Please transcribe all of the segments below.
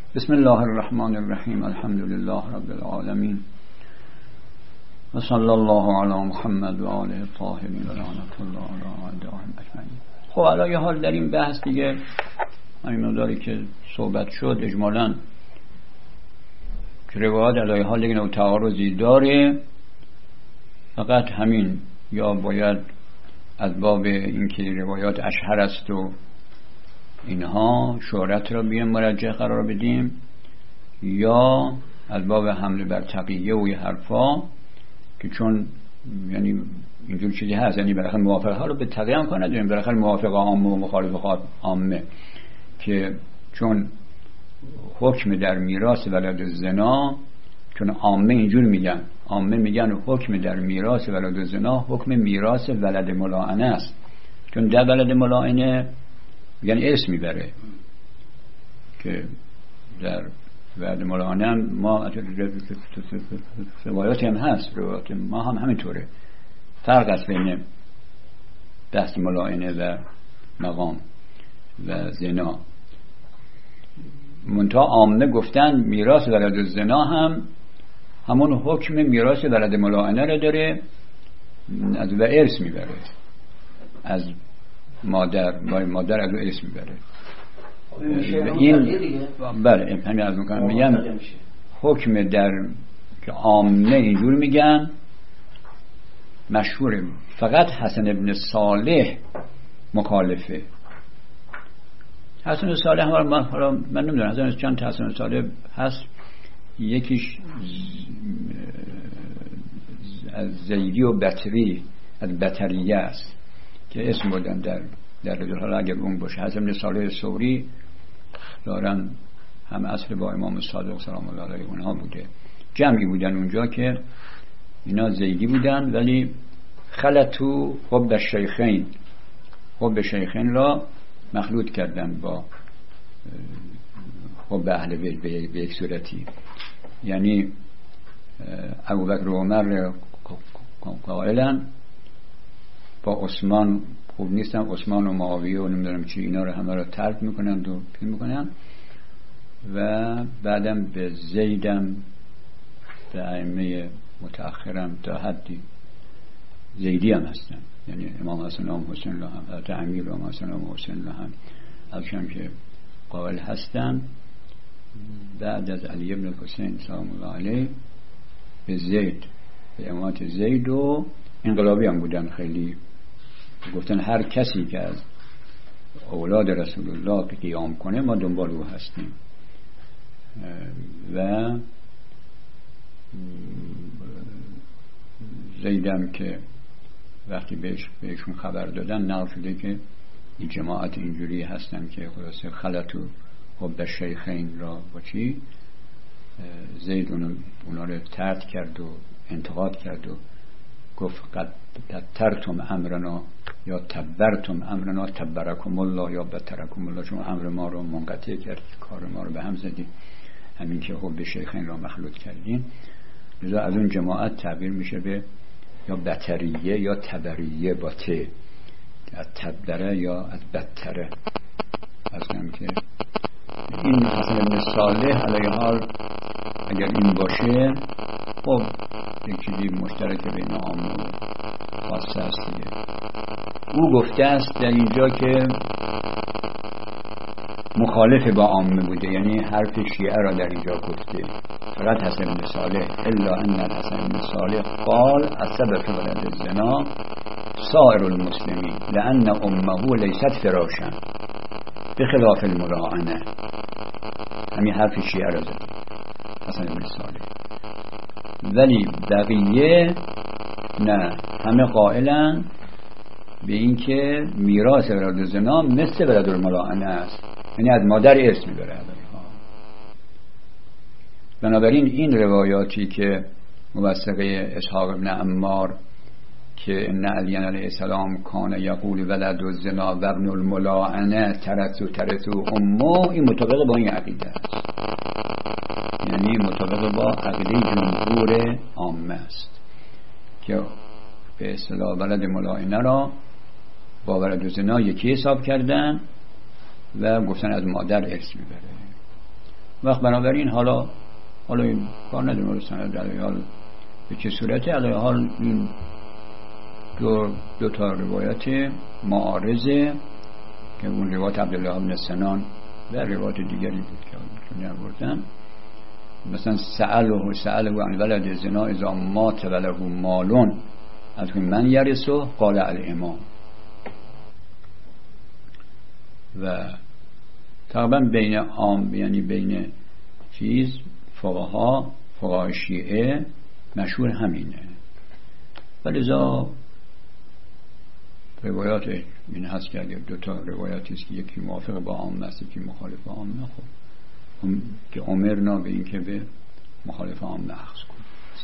بسم الله الرحمن الرحیم. الحمد لله رب العالمین و صلی الله علی محمد و آله الطاهرین و لعنت الله علی اعدائهم اجمعین. خب الان یه حال در این بحث دیگه همین مقداری که صحبت شد اجمالاً که روایات علی حال دیگه نوع تعارضی داره، فقط همین یا باید از باب اینکه روایات اشهر است و اینها شهرت را بیان مرجح قرار بدیم، یا از باب حمله بر تقیه و یه حرفا که چون یعنی اینجور چیزی هست، یعنی بالاخره موافقه ها رو به تقیه هم کنه داریم، بالاخره موافقه عامه و مخالفه عامه، که چون حکم در میراث ولد زنا، چون عامه اینجور میگن، عامه میگن حکم در میراث ولد زنا حکم میراث ولد ملاعنه است، چون در ولد ملاعنه یعنی اسم میبره، که در ولد ملاعنه ما روایاتی هم هست، روایات ما هم همینطوره. فرق است بین بحث ملاعنه و مقام و زنا. منتها عامه گفتن میراث ولد زنا هم همون حکم میراث ولد ملاعنه رو داره، از و ارث میبره، از مادر از و ارث میبره. این بله همین از میکنم میگم حکم در که عامه اینجور میگن مشهوره، فقط حسن ابن صالح مخالفه. حسن صالح من نمیدونم حسن چند حسن صالح هست، یکیش از زیدی و بطری از بطریه است که اسم بودن در رجل، حالا اگر اون باشه. حسن ابن صالح ثوری دارن هم اصل با امام صادق سلام الله علیه اونها بوده، جمعی بودن اونجا که اینا زیدی بودن ولی خلطو حب الشیخین، حب شیخین را مخلوط کردن با حب اهل بیت به یک صورتی، یعنی ابوبکر و عمر قائلن با عثمان خوب نیستن، عثمان و معاویه و نمیدونم چی اینا رو همه رو ترک میکنن و پین میکنن، و بعدم به زیدم به ائمه متأخرم تا حدی زیدی هم هستن، یعنی امام حسن و امام حسین الله هم، حضرت امیر و امام حسن و امام حسین الله هم ازشان که قائل هستن بعد از علی ابن الحسین سلام الله علیه به زید، به امامت زید، و انقلابی هم بودن خیلی، گفتن هر کسی که از اولاد رسول الله قیام کنه ما دنبال او هستیم. و زیدم که وقتی بهشون خبر دادن نقل شده که این جماعت اینجوری هستن که خلاصه خلطو حب شیخین را با چی زید اونا رو طرد کرد و انتقاد کرد و گفت قد ترتم امرنا یا تبرتم امرنا تبرکم الله یا بترکم الله، چون امر ما رو منقطع کرد، کار ما رو به هم زدین، همین که حب شیخین را مخلوط کردین. لذا از اون جماعت تعبیر میشه به یا بطریه یا تبریه با ته، از تبدره یا از بدتره. از کنم که این حسن ابن صالح علیه حال اگر این باشه خب یک چیزی مشترک بین عامه و خاصه است دیگه. او گفته است در اینجا که مخالف با عامه بوده، یعنی حرف شیعه را در اینجا گفته، فقط حسن ابن صالح، الا ان حسن ابن صالح قال السبب ولد الزنا سائر المسلمین لان امه لیست فراشا بخلاف المراعنه. همین حرف شیعه را زده حسن ابن صالح، ولی بقیه نه، همه قائلن به این که میراث ولد زنا مثل ولد الملاعنه است، یعنی از مادر ارث میبره. بنابراین این روایاتی که موثقه اسحاق ابن عمار که ان علی علیه السلام کان یقول ولد الزنا و ابن الملاعنه ترثو امه، این مطابق با این عقیده است، یعنی مطابق با عقیده جمهور عامه است که به اصطلاح ولد ملاعنه را با ولد زنا یکی حساب کردن و گفتن از مادر ارث میبره. وقت بنابراین حالا این کار نداریم سند علیه حال به چه صورتی، علیه حال این دو تا روایت معارضه که اون روایت عبدالله بن سنان و روایت دیگری بود که چون نبردن، مثلا سأله عن ولد زنا اذا مات وله مالون از من یرثه قال الامام. و تقریبا بین عام یعنی بین فقهای شیعه مشهور همینه. ولذا روایات این هست که اگر دوتا روایاتی است که یکی موافق با عام است یکی مخالف با عام، خب که امرنا به این که به مخالف عام اخذ کنیم.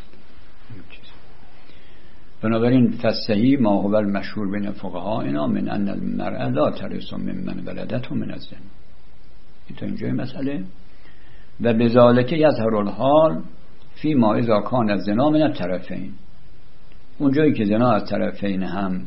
بنابراین فصحی ما هو المشهور بین فقها اینا من ان المرأة لا ترث ممن ولدته من الزنا. تا اینجای مسئله. و بذالک یظهر الحال فی ما اذا کان الزنا من الطرفین، اونجایی که زنا از طرفین هم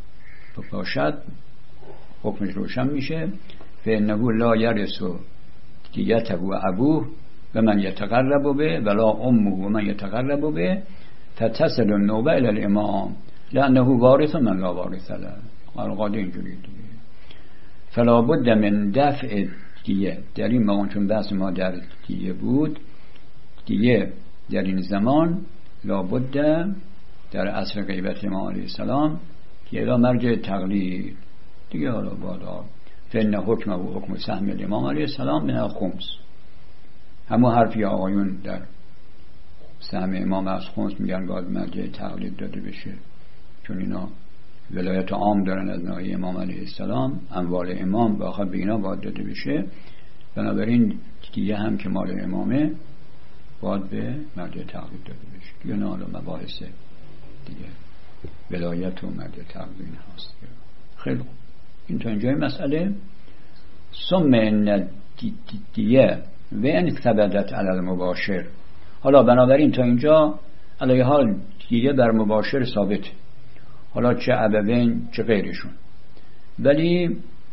باشد حکمش روشن میشه. فانه لا یرث دیته و ابوه و من یتقرب به ولا امه و من یتقرب به فتصل النوبه الى الامام لانه وارث من لا وارث له. القاضی اینجوری دیگه. فلا بد من دفع دیه در این موان، چون بحث ما در دیه بود، دیه در این زمان لابد در عصر غیبت امام علیه السلام که الا مرجع تقلید دیگه، حالا بادا فإن حکم و حکم سهم الامام علیه السلام من الخمس، همون حرفی آقایون در سهم امام از خمس میگن باید مرجع تقلید داده بشه، چون اینا ولایت عام دارن از ناحیه امام علیه السلام، اموال امام باید به اینا باید داده بشه. بنابراین دیگه هم که مال امامه باید به مرجع تقلید داده بشه. دیگه نه حالا مباحث دیگه ولایت و مرجع تقلید هست. خیلی خوب، این تا اینجای مسئله. ثم ان دیه و ان ثبتت علی المباشر. حالا بنابراین تا اینجا علیه حال دیگه بر مباشر ثابته، حالا چه ابوین چه غیرشون، ولی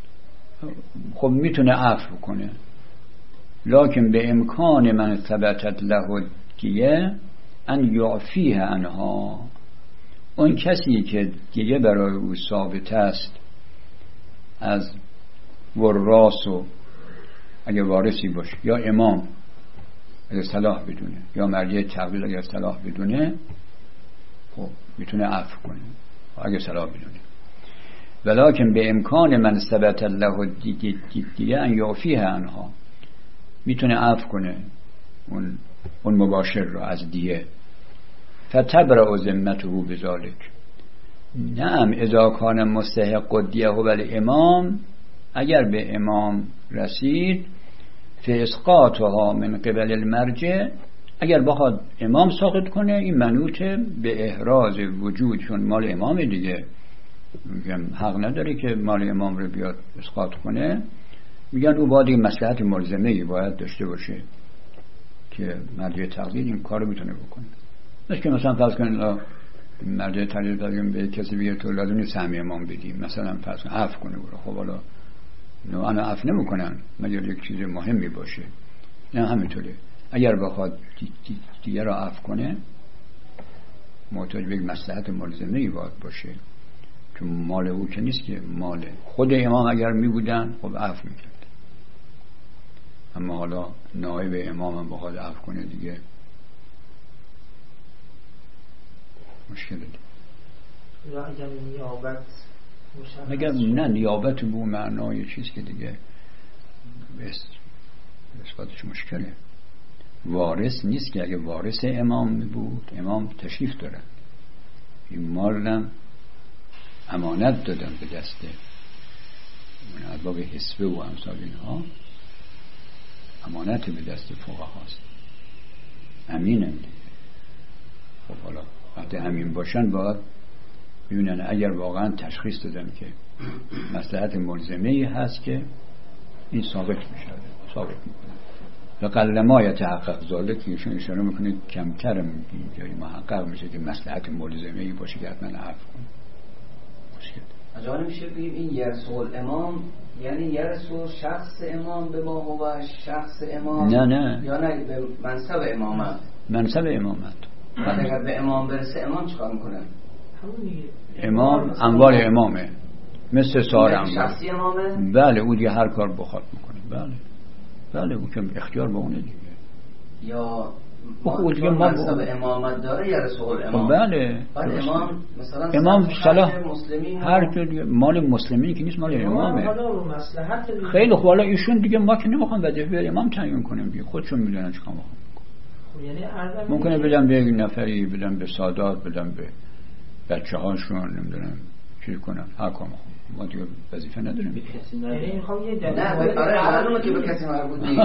خب میتونه عفو کنه. لکن به امکان من ثبتت له دیه ان یعفیه عنها، اون کسی که دیگه برای او ثابت است از وراث و اگه وارثی باشه یا امام اگه صلاح بدونه یا مرجع تقلید اگه صلاح بدونه، خب میتونه عفو کنه اگه صلاح بدونه. ولکن به امکان من ثبت له دیه ان یعفیه عنها، میتونه عفو کنه اون مباشر رو از دیه. فتبرأ ذمته بذلک. نعم اذا کان مستحق دیه و الامام، اگر به امام رسید فاسقاطها من قبل المرجع، اگر بخواد امام ساقط کنه این منوطه به احراز وجود، چون مال امام دیگه، میگم حق نداره که مال امام رو بیاد اسقاط کنه. میگن او باید مصلحت ملزمه‌ای باید داشته باشه که مرجع تقلید این کارو میتونه بکنه. مثلا فرض کنید مرجع تقلید داریم به کسی بگه تو لازم نیست سهم امام بدیم، مثلا فرض کنید عفو کنه برو. خب حالا انا عفو نمیکنن مگر یک چیز مهمی باشه. نه همینطوره، اگر بخواد دیگه را عفو کنه محتاج به مصلحت ملزمه‌ای باید باشه، چون مال او که نیست که مال خود امام اگر می بودن خب عفو میکرد. اما حالا نایب امام هم بخواد عفو کنه دیگه مشکل دید. یا اگر نیابت مگر نه نیابت به معنای چیز که دیگه اثباتش مشکله. وارث نیست که اگه وارث امام بود، امام تشریف داره، این مالم امانت دادن به دسته اون ارباب حسبه و امثال اینها، امانت به دست فقها هست، امینن دیگه. خب حالا وقتی امین باشن باید ببینن اگر واقعا تشخیص دادن که مصلحت ملزمه‌ای هست که این ثابت میشه، ثابت میکنه. و قل ما یتحقق ذلک، ایشون اشاره میکنه کمتر اینجایی محقق میشه که مصلحت ملزمه‌ای باشه که حتما عفو کنه. مشکل اجازه نمیشه بگیم این یرسو الامام یعنی یرسو شخص امام به ما هو شخص امام؟ نه یا نه به منصب امامت؟ منصب امامت. بعد اگر به امام برسه امام چیکار میکنه؟ امام انوار امامه، مثل سار انوار. شخصی امامه؟ بله، او دیگه هر کار بخواد میکنه. بله او که اختیار با اونه دیگه. یا دیگه ما منصب امامت داره یا رسول امام؟ بله. بعد امام مثلا امام صلاح هر که که مال مسلمین که نیست، مال امامه. خیلی خوب، حالا ایشون دیگه ما که نمیخوام وظیفه امام تعیین کنیم دیگه، خودشون میدونن چیکار میخوان. یعنی ممکنه بدم به یک نفری، بدم به سادات، بدم به بچه‌هاشون، نمیدونم چی کنن، هر کار میخوام. ما دیگه وظیفه نداریم. یعنی میخوام یه دلیل معلومه که به کسی مربوط نیست.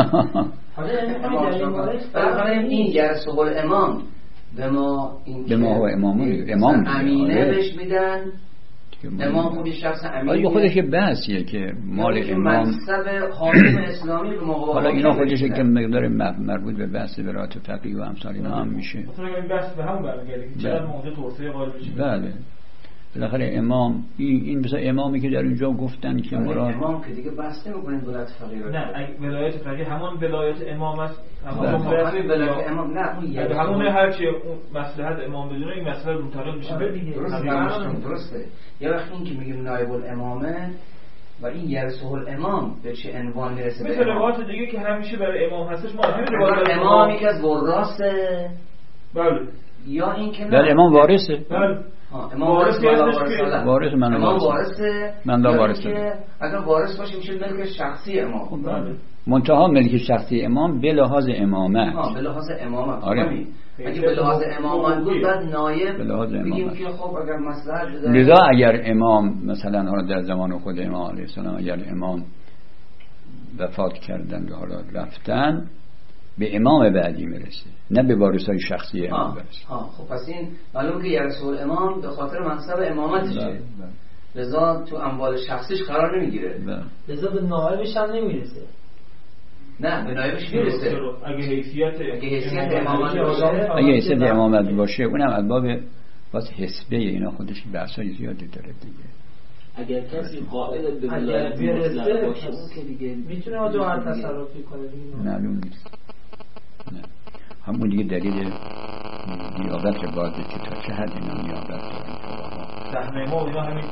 حالا این رسول الامام به ما هو امام امینه بهش میدن. امام خودی شخص امینه. خودش یه بحثیه که مال امام منصب حاکم اسلامی به ما. حالا اینا خودش که مقدار مربوط به بحث ولایت فقیه و امثال اینا هم میشه. مثلا این بحث به همون برمیگرده که چقدر موضوع توسعه قائل بشه. بله. بالاخره امام این مثلا امامی که در اینجا گفتن که مراد امام که دیگه بحث نمی‌کنید ولایت فقیه. نه، ولایت فقیه همان ولایت امام است. همون ولایت امام نه اون همون هر چی مصلحت امام بدونه این مسئله منتقل میشه دیگه. درسته. یه وقت این که میگیم نایب الامامه و این یرسه الامام به چه عنوان میرسه؟ مثل روایت دیگه که همیشه برای امام هستش، ما همین روایت امام یکی از وراسه. بله. یا این که نه امام وارثه. بله. امام وارث وارث من وارث. اگر وارث باشه میشه ملک شخصی امام. بله. منتها ملک شخصی امام به لحاظ امامت. به لحاظ امامت. آره. اگه به لحاظ امامت بود بعد نایب بگیم که خب اگر مصلحت لذا اگر امام مثلا حالا در زمان خود امام علیه السلام اگر امام وفات کردن و حالا رفتن به امام بعدی میرسه، نه به وارثای شخصی امام برسه. خب پس این معلومه که یرسول امام به خاطر منصب امامتشه. لذا تو اموال شخصیش قرار نمیگیره. لذا به نایبش هم نمیرسه. نه به نایبش میرسه. اگه حیثیت امامت باشه، اگه حیثیت امامت باشه اونم از باب باز حسبه اینا خودش بحثای زیادی داره دیگه. اگر کسی قائل به ولایت مطلق باشه اون که دیگه میتونه آجا تصرفی کنه دیگه. معلوم نیست. نه. همون دیگه دلیل نیابت باید که تا چه حد اینا نیابت دارن. امام اینا همین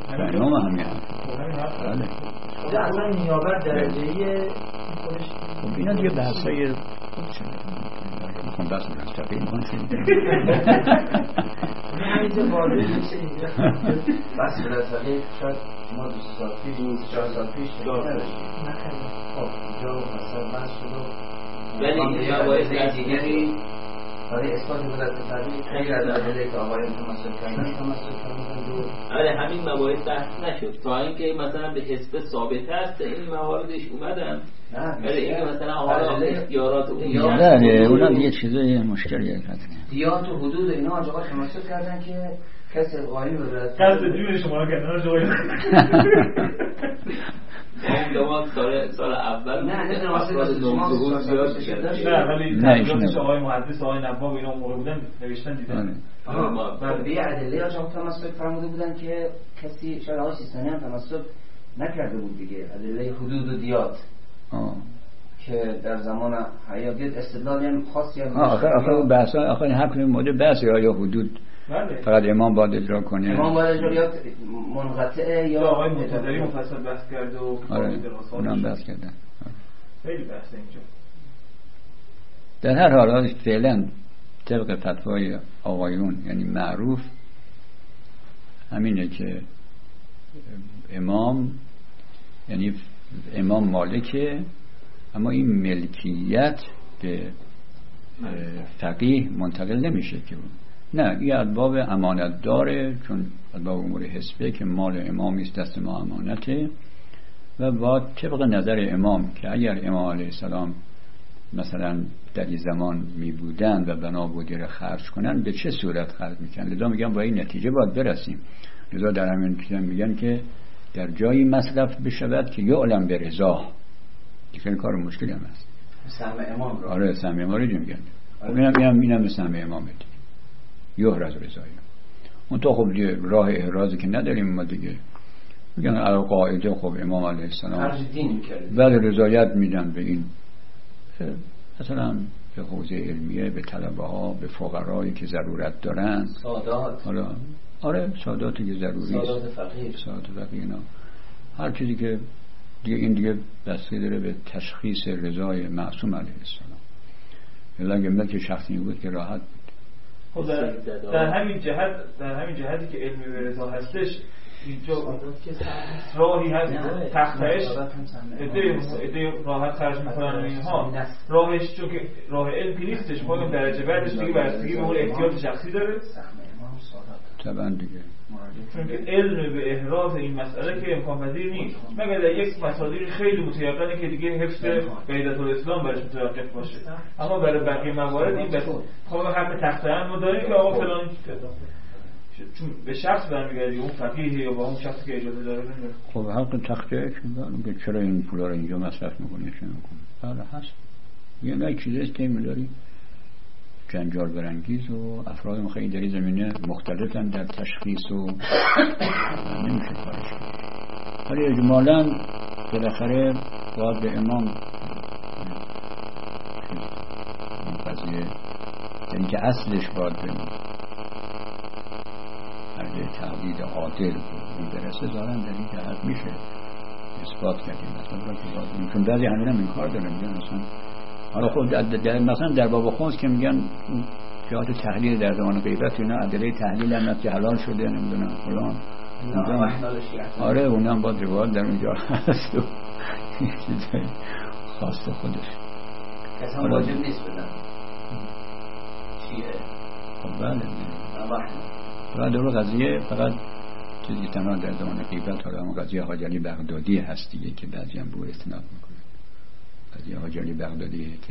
بله. خدا اصلا نیابت درجه‌ای خودش. خب اینا دیگه بحثای میخوام بحث مستقیم کنم. همینجا واضح میشه اینجا. بس برسالی شاید ما 2 سال پیش 4 سال پیش نداشتیم. خب اینجا مثلا بحث شد. ولی مباحث دیگری برای اثبات ولایت فقیه خیلی از ادله که آقایان تمسک کردن آره همین مباحث بحث نشد تا اینکه مثلا به حسب ثابت است این مواردش اومدن. ولی اینکه مثلا حالا اختیارات نه اونم یه چیزای مشکلی هست. دیات و حدود اینا آقا تمسک کردن که کسی قائل به ولایت قصد دیوی شما کردن آقایان. دوام سال اول نه واسه شما زیاد شده. نه ولی تجربه آقای محدث آقای نواب اینا موقع بودن نوشتن دیدن. بعد به ادله آجا تمسک فرموده بودن که کسی شاید آقای سیستانی هم تمسک نکرده بود دیگه. ادله حدود و دیات که در زمان حیاتیت استدلالی هم خاصی هم آخر بحثا آخر حق مورد بحث یا حدود فقط امام باید اجرا کنه. امام باید اجرا یا منقطعه یا آقای متدری مفصل بحث کرده و اونم بحث کردن. خیلی بحث اینجا. در هر حال فعلا طبق فتوای آقایون یعنی معروف همینه که امام یعنی امام مالکه، اما این ملکیت به فقیه منتقل نمیشه که نه، این ارباب امانت داره، چون ارباب امور حسبه که مال امامی است دست ما امانته و با طبق نظر امام که اگر امام علیه السلام مثلا در این زمان می بودن و بنا بودی را خرج کنن به چه صورت خرج میکنن. لذا میگن با این نتیجه باید برسیم. لذا در همین چیزا میگن که در جایی مصرف بشود که یعلم به رضا. این کار مشکلی هم هست. سهم امام رو. آره سهم امام رو میگن. اینم به سهم امام میده. یحرز رضایی. اون تو خب دیگه راه احرازی که نداریم ما دیگه. میگن القاعده خب امام علیه السلام بله رضایت میدن به این مثلا به حوزه علمیه، به طلبه ها، به فقرایی که ضرورت دارن، سادات، آره ساداتی که ضروری است، سادات فقیر اینا، هر چیزی که دیگه این دیگه بسته داره به تشخیص رضای معصوم علیه السلام. اگه ملک شخصی بود که راحت بود. در همین جهتی که علمی به رضا هستش، اینجا راهی هست تختهش ایده راحت خرج میکنن و اینها، راهش چون که راه علم که نیستش، خودم درجه بعدش دیگه بستگی به اون احتیاط شخصی داره طبعا دیگه، چون که علم به احراز این مسئله که امکان پذیر نیست مگر در یک مصادیق خیلی متیقنه که دیگه حفظ قاعده الاسلام برش متوقف باشه، اما برای بقیه موارد این بس خب حق تخته‌ام ما داریم که آقا فلان چون به شخص برمیگردی اون فقیه یا با اون شخصی که اجازه داره نمیره. خب حق تخته که چرا این پولا رو اینجا مصرف میکنی چه میکنی؟ بله هست. یه نه چیزی است که می‌داری جنجال برانگیز و افراد خیلی در این زمینه مختلفن در تشخیص و نمیشه کارش کرد. ولی اجمالاً بالاخره باید به امام این قضیه، یعنی که اصلش باید به مرجع تقلید عادل اون برسه، ظاهرا در این جهت میشه اثبات کردیم مثلا، چون بعضی همین هم این کار دارن میگن مثلا حالا خب مثلا در باب خونس که میگن جهات تحلیل در زمان غیبت اینا ادله تحلیل هم که حلال شده نمیدونم فلان، آره اونم با روایت در اونجا هست و چیزای خاص خودش اصلا واجب نیست بدن چیه؟ خب بله و در قضیه فقط چیزی تنها در زمان غیبت، حالا اون قضیه حاج علی بغدادی هست دیگه که بعضی هم به استناد میکنه، قضیه حاج علی بغدادیه که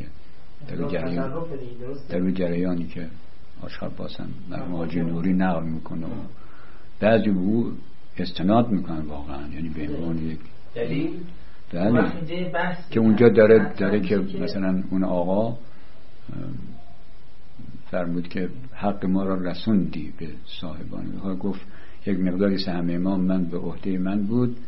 در جریانی که آشخال باسن مرحوم حاجی نوری نقل میکنه و بعضی به او استناد میکنن واقعا، یعنی به عنوان یک دلیل که اونجا داره که مثلا اون آقا فرمود که حق ما را رسوندی به صاحبان، گفت یک مقداری سهم امام من به عهده من بود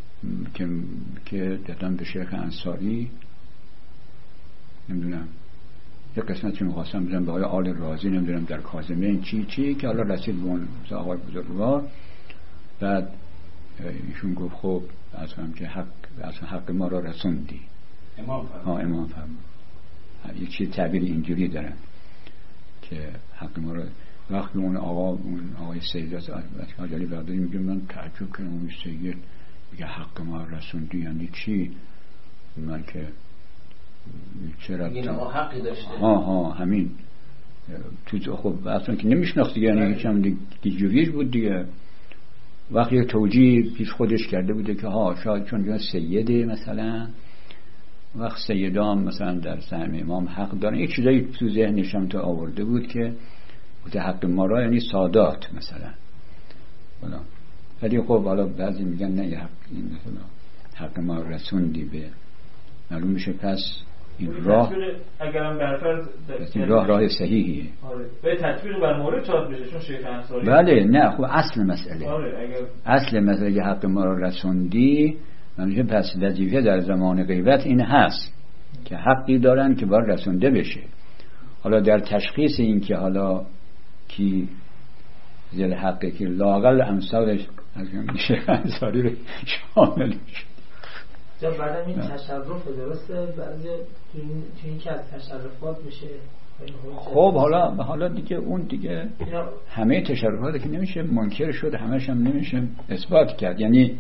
که دادم به شیخ انصاری، نمیدونم یک قسمتی میخواستم بدم به آقای آل رازی، نمیدونم در کاظمین چی که حالا رسید به اون آقای بزرگوار. بعد ایشون گفت خب اصلا که حق ما را رسوندی. امام فرمود یک چیز تعبیر اینجوری دارن که حق ما را، وقتی اون آقای سید حاج علی بغدادی میگه من تعجب کردم اون سید میگه حق ما رسوندی یعنی چی؟ من که چرا این حقی داشته همین تو خب اصلا که نمیشناخت دیگه، یعنی هیچم دیجوریش بود دیگه. وقتی توجیه پیش خودش کرده بوده که شاید چون جا سیده مثلا وقت سیدام مثلا در سهم امام حق دارن، یک چیزایی تو ذهنش هم تو آورده بود که بوده حق ما را یعنی سادات مثلا بلا. ولی خب حالا بعضی میگن نه حق این مثلا حق ما رسوندی به معلوم میشه پس این راه اگرم برفرض این راه صحیحیه به تطبیق بر مورد چاپ بشه چون شیخ انصاری بله نه خب اصل مسئله اگر اصل مسئله حق ما را رسوندی میشه پس وظیفه در زمان غیبت این هست که حقی دارن که باید رسونده بشه. حالا در تشخیص این که حالا کی ذل حقی که لاقل امثالش از شیخ انصاری رو شامل میشه. جا بعدم این تشرف درسته بعضی تو این که از تشرفات میشه. خب حالا دیگه اون دیگه همه تشرفات که نمیشه منکر شد، همش هم نمیشه اثبات کرد، یعنی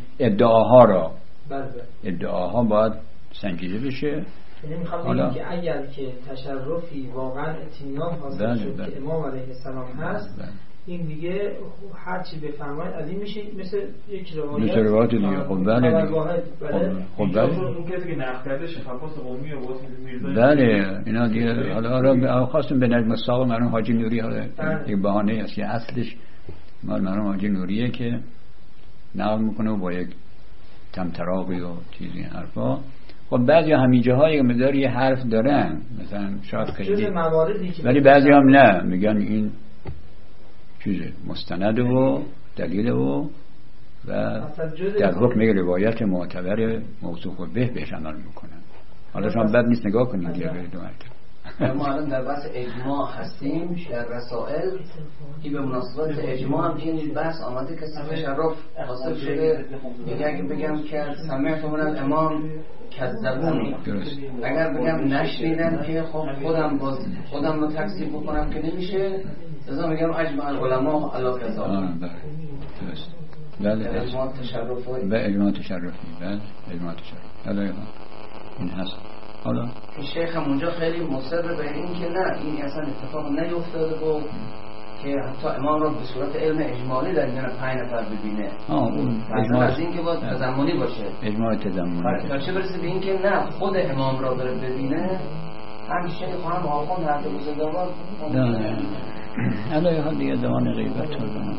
ادعاها باید سنجیده بشه. یعنی میخوام بگم که اگر که تشرفی واقعا اطمینان حاصل شد که امام علیه السلام هست این دیگه هر چی بفرماید از این میشه مثل یک روایت دیگه. خب بله خب بله اون کسی که نقل کرده شیخ عباس قمی و واسه میرزا بله اینا دیگه حالا خواستم به نجم الساق مرحوم حاجی نوری حالا یک بهانه است که اصلش مرحوم حاجی نوریه که نقل میکنه و با یک تمتراقی و چیزی حرفا. خب بعضی همینجه های مقدار یه حرف دارن مثلا شاید خیلی، ولی بعضی هم نه میگن این چیزه مستند و دلیل و و در حکم روایت معتبر موثوق به بهش عمل میکنن. حالا شما بد نیست نگاه کنید یا برید دو مرتبه. ما الان در بحث اجماع هستیم در رسائل. این به مناسبت اجماع هم که این بحث آمده که تشرف حاصل شده. یعنی اگه بگم که سمعت من الامام کذبونی، اگر بگم نشنیدم که خب خودم رو تکذیب بکنم که نمیشه، لذا میگم اجماع العلماء علی کذا. درست. بله اجماع تشرفی. به اجماع تشرفی. بله اجماع تشرفی. این هست. حالا شیخ هم اونجا خیلی مصر به این که نه، این اصلا اتفاق نیفتاده و که حتی امام رو به صورت علم اجمالی در میان 5 نفر ببینه. اون اجماع از این که باید تضمنی باشه. اجماع تضمنی. تا چه برسه به این که نه خود امام را بره ببینه. همیشه خواهم آخوان هر دو زندگار. نه الان حال دیگه دوان غیبت رو دارم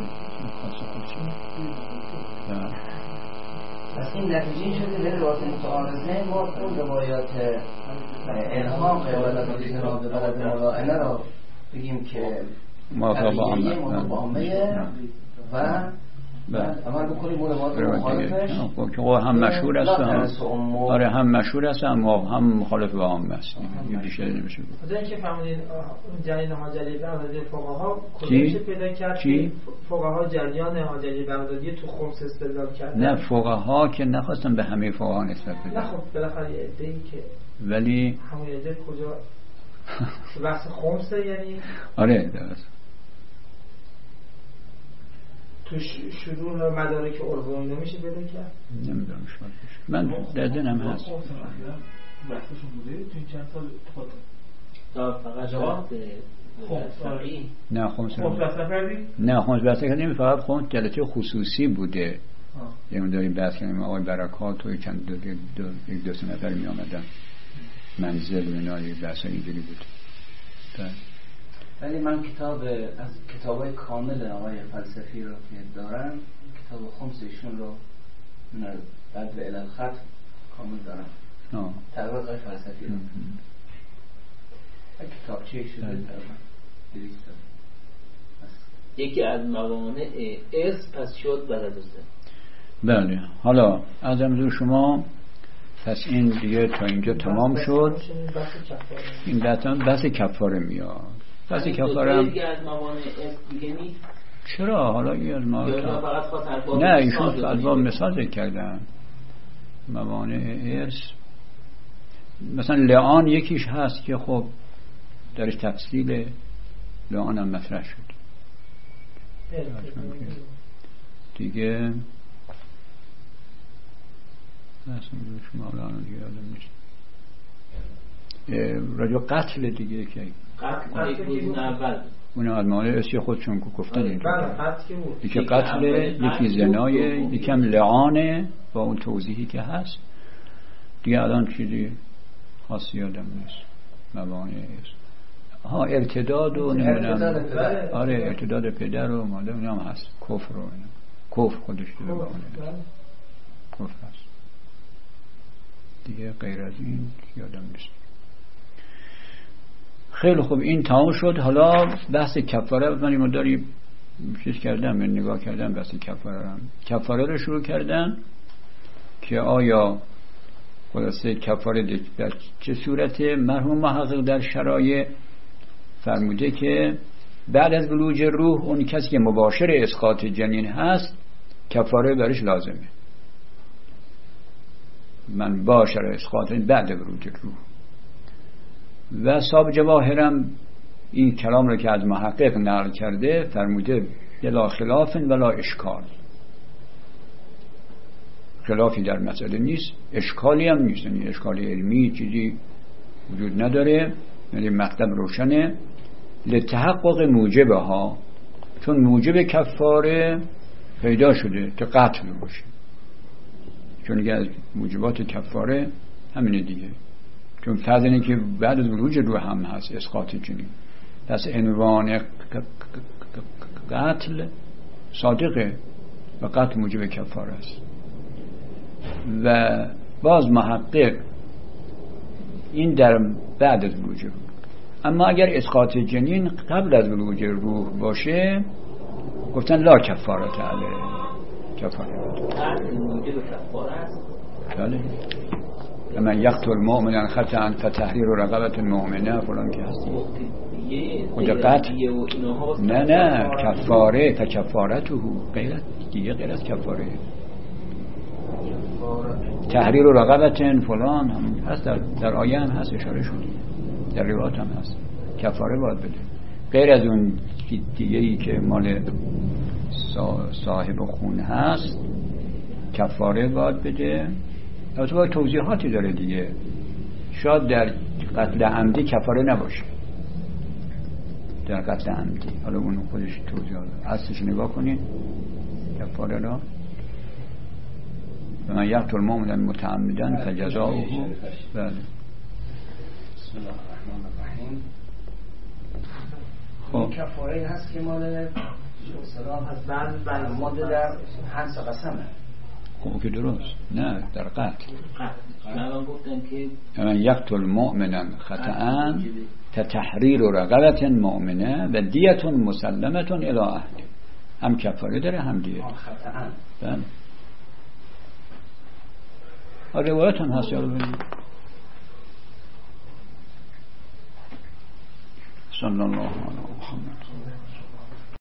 پس این نتیجه شده به روایت متعارضه ما اون روایات الهام قیادت و جناب بلد ملائنه را بگیم که موافق با عامه و عمل بکنیم روایات مخالفش که هم مشهور است آره هم مشهور است هم مخالف با عامه است. این بیشتر نمیشه بود. خدا اینکه فهمیدین جریان حاجلی بغدادی فقها کجاش پیدا کرد که فقها جریان حاجلی بغدادی تو خمس استدلال کردن؟ نه فقها که نخواستن به همه فقها نسبت بدن. نه خب بالاخره یه عده‌ای که ولی همون عده کجا بحث خمسه یعنی آره درست. تو شروع مدارک عرفی نمیشه پیدا کرد؟ نمیدونم شاید من در ذهنم هست. بحثشون بوده تو این چند سال خود تا فقط نه خمس کردی؟ نه خمس بحث کردیم فقط خمس جلسه خصوصی بوده. یعنی داریم بحث کردیم آقای برکات و چند دو سه نفر می آمدن منزل و اینا بحث اینجوری بود. ولی من از کتابای کامل آقای فلسفی رو که دارم کتاب خمسشون رو بعد به الالخط کامل دارم تقریبا آقای فلسفی رو کتاب چه شده دارم یکی از موانع اس پس شد بلدوزه. بله حالا از امروز شما پس این دیگه تا اینجا تمام شد. این بحث کفاره میاد. بحث کفاره هم چرا حالا این از ما نه ایشون از باب مثال ذکر کردن موانع ارث مثلا لعان یکیش هست که خب درش تفصیل لعان هم مطرح شد دیگه شما الان دیگه یادم نیست راجع قتل دیگه که قتل یک اول اون از موانع ارثی خودشون گفتن یکی قتل یکی زنای یکی هم لعانه با اون توضیحی که هست دیگه الان چیزی خاصی یادم نیست موانع ارث ارتداد و نمیدونم آره ارتداد پدر و مادر اونم هست کفر و کفر خودش دیگه موانع کفر هست دیگه غیر از این یادم نیست. خیلی خوب این تمام شد. حالا بحث کفاره من این مداری چیز کردم نگاه کردم بحث کفاره رو شروع کردن که آیا خلاصه کفاره در چه صورت. مرحوم محقق در شرایع فرموده که بعد از بلوغ روح اون کسی که مباشر اسقاط جنین هست کفاره برش لازمه. من باشر اسقاط بعد بلوغ روح و صاحب جواهرم این کلام رو که از محقق نقل کرده فرموده لا خلاف ولا اشکال خلافی در مسئله نیست اشکالی هم نیست یعنی اشکال علمی چیزی وجود نداره یعنی مطلب روشنه لتحقق موجبه ها چون موجب کفاره پیدا شده که قتل باشه چون دیگه از موجبات کفاره همینه دیگه چون فرض اینه که بعد از بلوغ روح هم هست اسقاط جنین پس عنوان قتل صادقه و قتل موجب کفاره است و باز محقق این در بعد از بلوغ روح اما اگر اسقاط جنین قبل از بلوغ روح باشه گفتن لا کفاره علیه کفاره قتل موجب کفاره است. بله. من یقتل مؤمنا خطأ فتحریر رقبة مؤمنه فلان که هستی اونجا قتل نه کفاره فکفارته غیر از کفاره تحریر رقبة فلان هم هست در آیه هم هست اشاره شده در روایات هم هست کفاره باید بده غیر از اون دیگه‌ای که مال صاحب خون هست کفاره باید بده. البته باید توضیحاتی داره دیگه شاید در قتل عمدی کفاره نباشه در قتل عمدی حالا اون خودش توضیحات اصلش نگاه کنید کفاره را و من یقتل مؤمنا متعمدا فجزاؤه بله. بسم الله الرحمن الرحیم. خب کفاره هست که مال سلام هست بعد ماده در حنس قسمه. خب که درست نه در قتل الان گفتن که من یقتل مؤمنا خطأ تحریر رقبة مؤمنه و دیت مسلمة الی اهله هم کفاره داره هم دیت خطأ. بله روایت هم هست یارو بگید صلی الله علیه و محمد.